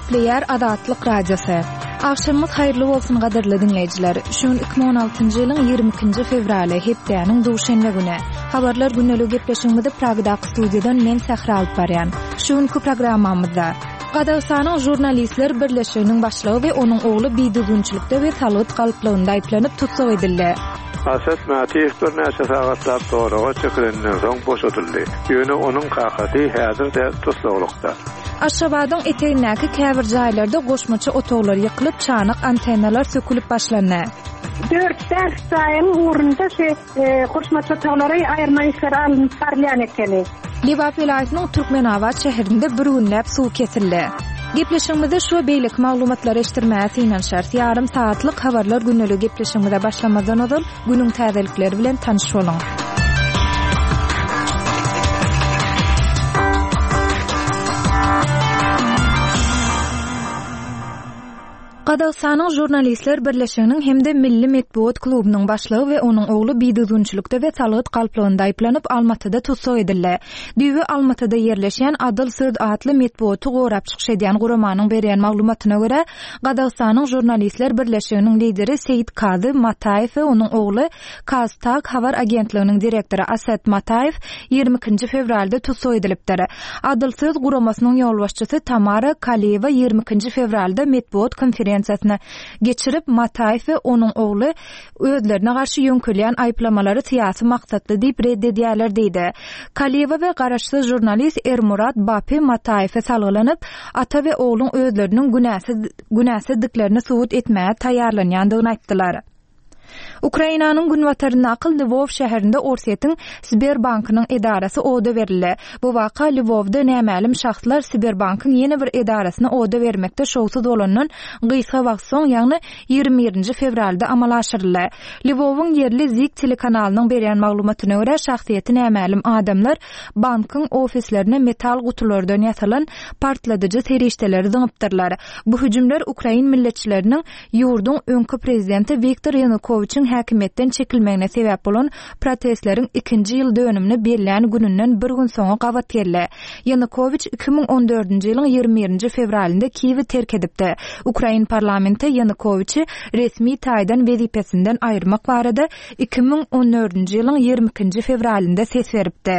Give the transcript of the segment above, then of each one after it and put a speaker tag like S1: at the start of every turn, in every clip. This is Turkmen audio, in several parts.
S1: Nükleer Azatlyk Radiosu. Akşamyz hayrly bolsun gaderli dinleyijiler. Şuň 2016-njy ýylyň 22-nji fevraly hepdeniň duşanbe güni. Habarlar günnelik gepleşigimizde Pragdaky studiýadan men Sahra alyp barýan. Şuňky programmamyzda Gazagstanyň jurnalistler birleşiginiň başlygy we onuň ogly biýdüzünçilikde we talyt galyplygynda aýplanyp tutsak edildi.
S2: Asat Matih bir näçe sagatlar soraga çekilenden soň boşatyldy. Ýöne onuň kakasy häzirde tutsaglykda.
S1: Aşgabatyň eteğindäki käbir jaýlarda goşmaça otoglar ýykylyp, çanyk antennalar sökülip başlandy.
S3: 4 saýym urunda goşmaça otoglary aýyrma işler alınıp barýan ekeni.
S1: Liwap vilayatynyň Türkmenawat şäherinde bir günläp suw kesildi. Gepleşigimizde şu beýlik maglumatlary eşitdirmäsi inen şart ýarym saatlyk habarlar günnelik gepleşigimizde başlamazdan oňal günüň täzelikleri bilen tanyş boluň. Gazagstanyň jurnalistler birleşiginiň hemde Milli Medeniýet klubynyň başlygy we onuň ogly biýdüzünçilikde we talyt galyplygynda aýplanyp Almatyda tutsak edildi. Düýbi Almatyda ýerleşýän Adil Söz adly medeniýeti gorap çykyş edýän guramanyň berýän maglumatyna görä, Gazagstanyň jurnalistler birleşiginiň lideri Seyit Kazy Mataýew we onuň ogly Kaztak habar agentliginiň direktory Asat Mataýew 22-nji fevralda tutsak edilipdir. Adil Söz guramasynyň ýolbaşçysy Tamara Kaliyewa 22-nji fevralda medeniýet konferensiýasyna geçirip Mataýew we onuň ogly özlerine garşy ýönkülýän aýplamalary syýasy maksatly diýip reddedýärler diýdi. Kaliyewa we garaşsyz jurnalist Ermurat Bapi Mataýewe salgylanyp, ata we ogluň özleriniň günäsizliklerini subut etmäge taýýarlanýandygyny aýtdylar. Ukrainanyň günwatarynda akyl Lvov şäherinde Orsetin Sberbankynyň edarasy oda berildi. Bu waka Lvovda nämälim şahslar Sberbankyň ýene bir edarasyna oda bermekde şowsuz bolandan gysga wagt soň, ýagny 21-nji fevralda amal aşyryldy. Lvowyň yerli Zik telekanalynyň berýän maglumatyna görä, şahsiýeti nämälim adamlar bankyň ofislerine metal gutulardan ýasalan partladyjy serişdeleri zyňypdyrlar. Bu hüjümler Ukrain milletçileriniň ýurduň öňkü prezidenti Viktor Yanukovyçyň häkimetden çekilmegine sebäp bolan protestleriň 2-nji ýyl dönümini berilän gününden bir gün soňra gabat geldi. Yanukovyç 2014-nji ýylyň 21-nji fevralynda Kiýewi terk edipdi. Ukrain parlamenti Yanukovyçy resmi taýdan wezipesinden aýyrmak barada 2014-nji ýylyň 22-nji fevralynda ses beripdi.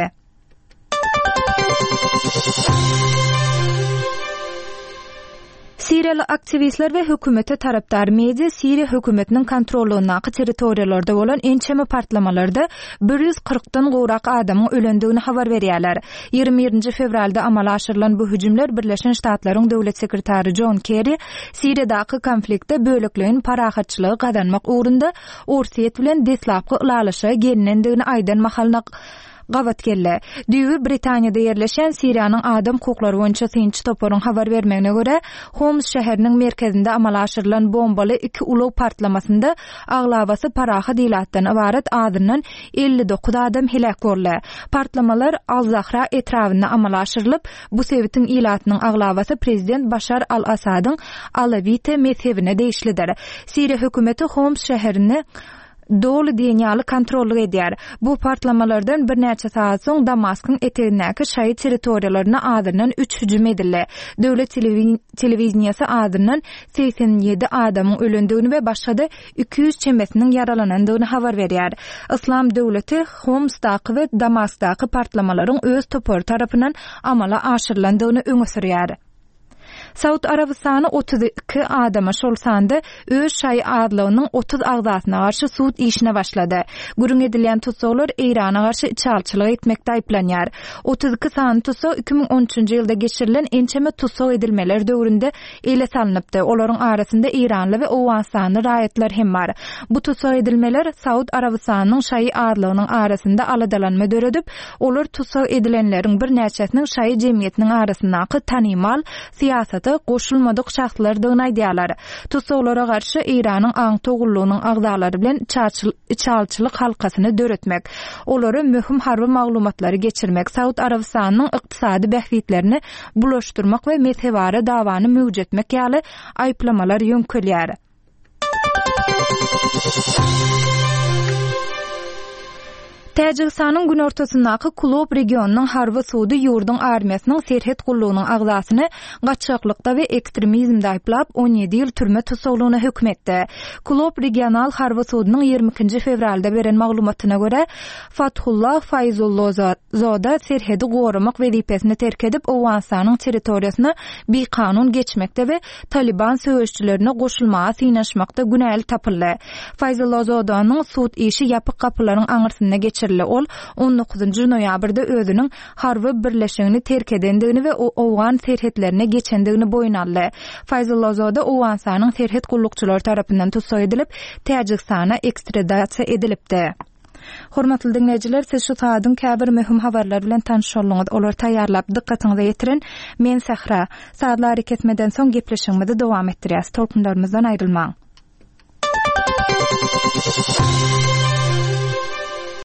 S1: Siriýaly aktivistler we hökümete tarapdar media Siriýa hökümetiniň kontrolündaky territoriýalarda bolan ençeme partlamalarda 140-dan gowrak adamyň ölendigini habar berýärler. 21-nji fevralda amala aşyrylan bu hüjümler Birleşen Ştatlaryň döwlet sekretary John Kerry Siriýadaky konfliktde bölekligiň parahatçylygy gazanmak ugrunda Orsiýet bilen deslapky ulalaşa gelinendigini aýdan mahalnak gabat geldi. Düýbi Britaniýada ýerleşen Siriýanyň adam hukuklary boýunça synçy toparyň habar bermegine görä, Homs şäheriniň merkezinde amala aşyrylan bombaly 2 ulag partlamasynda aglabasy paraha dilatdan ibaret adından 59 adam helak boldy. Partlamalar Al-Zahra etrawyna amala aşyrylyp, bu sebäpden ilatynyň aglabasy prezident Başar al-Asadyň Alavite mezhebine değişlidir. Siriýa hökümeti Homs şäherini dolu diýenýaly kontrolly edýär. Bu partlamalardan bir näçe saat soň Damaskyň eteğindäki şaýy territoriýalaryna adından 3 hüjüm edildi. Döwlet telewizionýasy adından 87 adamyň ölendigini we başga 200 çemesiniň yaralanandygyny habar berýär. Islam döwleti Homsdaky we Damaskdaky partlamalaryň öz topary tarapyndan amala aşyrylandygyny öňe sürýär. Saud Arabistany 32 adama şol sanda öz şaý adlygynyň 30 agzasyna garşy suud işine başlady. Gürün edilýän tutsaklar Irana garşy içalçylyk etmekde aýplanýar. 32 sany tutsak 2013-nji ýylda geçirilen ençeme tutsak edilmeler döwründe ele salanypdy. Olaryň arasynda Iranly we Owganistanly raýatlar hem bar. Bu tutsak edilmeler Saud Arabistanyň şaý adlygynyň arasynda aladalanma döredip, olar tutsak edilenleriň bir näçesiniň şaý jemgyýetiniň arasyndaky tanymal syýasata goşulmadyk şahslardygyny aýdýarlar. Tutsaklara garşy Iranyň aň togullygynyň agzalary bilen içalçylyk halkasyny döretmek, olary möhüm harby maglumatlary geçirmek, Saud Arabistanyň ykdysady bähwitlerini bulaşdyrmak we mezhebara dawany möwjetmek ýaly aýplamalar ýönkölýär. Täjikistanyň gün ortasyndaky Kulob regionunyň Harva suwdy ýurdun armiýasynyň serhet gullugynyň agzasyny gaçaklykda we ekstremizmde aýplap 17 ýyl türme tutsagylygyna hökm etdi. Kulob regional Harva suwdynyň 22 fevralda beren maglumatyna görä, Fathullah Fayzullah Zoda serhedi gorumak wezipesini terk edip Owganistanyň territoriýasyna bir kanun geçmekde we Taliban söwüşçilerine goşulmaga synaşmakda günäli tapyldy. Fayzullah Zodanyň suwd işi ýapyk kapylaryň aňyrsyna ol 19 noýabrda özüniň Harva birleşigini terk edendigini we Owgan serhetlerine geçendigini boyun aldy. Fayzullah Zoda Owganistanyň serhet gullukçylary tarapyndan tutsak edilip Täjikistana ekstradasiýa edilipdi. Hormatly dinleýijiler, siz şu saatdyň käbir möhüm habarlar bilen tanışýarlyňyz. Olar taýýarlap dikkatiňizi ýetirin. Men Sahra. Saatlar ketmeden soň gepleşigimizi dowam etdirýäs. Tolkunlarymyzdan aýrylmaň.